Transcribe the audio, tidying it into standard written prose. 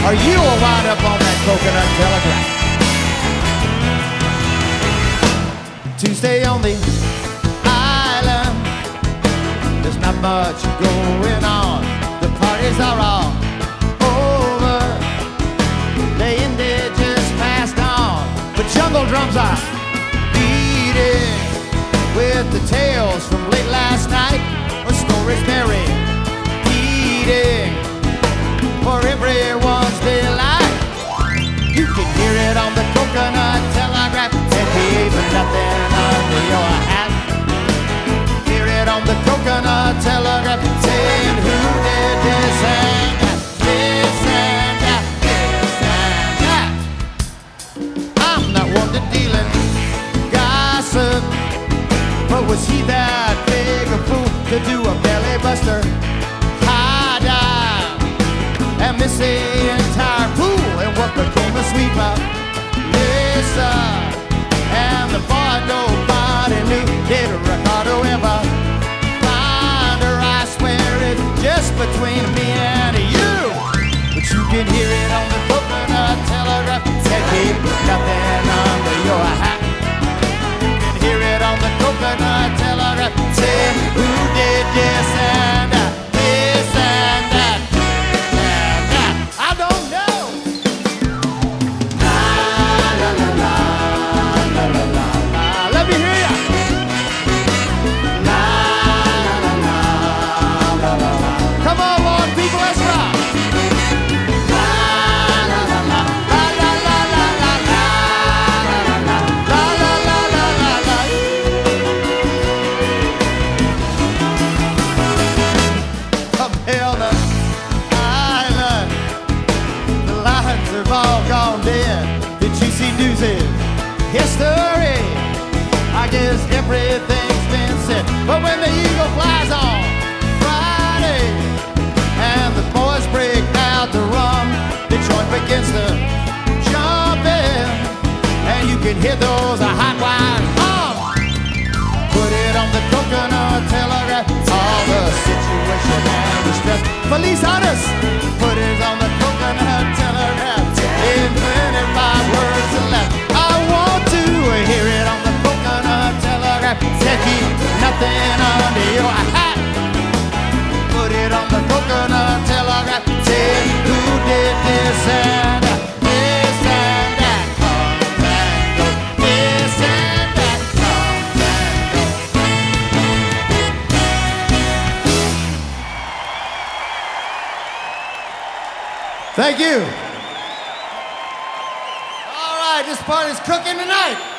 or you will wind up on that coconut telegraph. To stay on the island, there's not much going on. The parties are all over. The indigents passed on, but jungle drums are beating with the tales from late last night, or stories Mary eating for everyone's delight. You can hear it on the coconut telegraph, and even nothing under your hat. Hear it on the coconut telegraph, saying who did this and that, this and that, this and that. I'm not one to deal in gossip, but was he that big a fool to do a belly buster, high dive, and miss the entire pool? And what became of sweet mouth Lisa? And the boy nobody knew. Did Ricardo ever find her? I swear it's just between me and you. But you can hear it on the coconut telegraph, said keep nothing under your hat. Hear it on the coconut telegraph, say who did this and that, this and that, and that. I don't know. La la la la la la la la. Let me hear ya. La la la la la la la. Come on, Lord, people, let's rock. La la la la la la la la la la la la la la la la. Up here on the island, the lions have all gone dead. Did you see Doozy's history? I guess everything's been said. But when the eagle flies on Friday and the boys break out the rum, the joint begins to jump in, and you can hear those hot wires hum. Put it on the coconut telegraph, all the situation and the stress. Police honest, put it on the coconut telegraph, in 25 words or less. I want to hear it on the coconut telegraph, said keep nothing under your hat. Put it on the coconut telegraph, say who did this and that, this and that, comes and goes, this and that, comes and goes. Thank you. All right, this party's cooking tonight.